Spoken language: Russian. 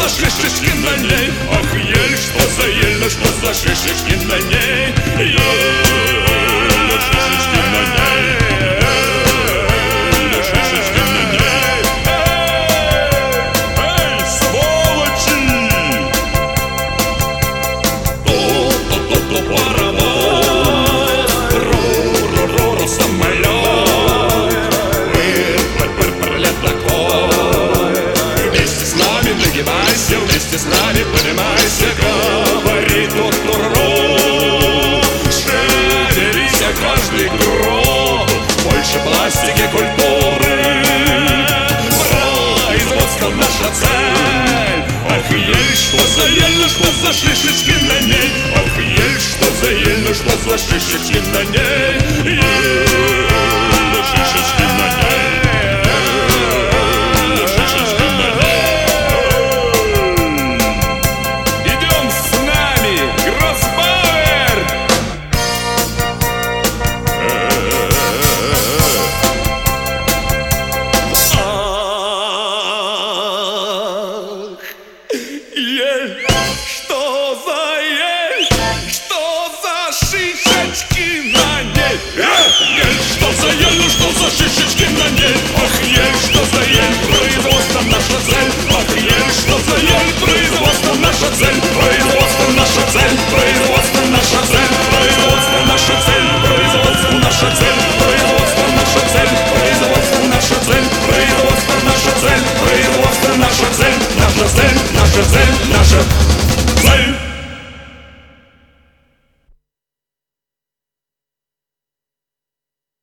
за шишечки на ней? Ах, ель, что за ель, ну что за шишечки на ней? Ель, шишечки на ней. Шишечки на ней. Эй, сволочи! То-то-то-то паровоз, ру-ру-ру-ру самолет, пыр-пыр-пыр ледокол. Вместе с нами нагибайся, вместе с нами поднимайся, говорит ту-ру-ру. Шевелися каждый гроб, больше пластики, культуры. Производство наша цель. Ах, ель, что за ель, ну что за шишечки на ней? Ах, ель, что за ель, ну что за шишечки на ней? Ель, шишечки на ней. Шишечки на ней. Идем с нами, Гроссбауэр! Ель, что за ель, что за шишечки на ней? Ель, что за ель, ну что за шишечки на ней? Ах, ель, что за ель, производство наша цель. Ах, ель, что за ель, производство наша цель. Производство наша цель, производство наша цель. Производство наша цель, производство наша цель.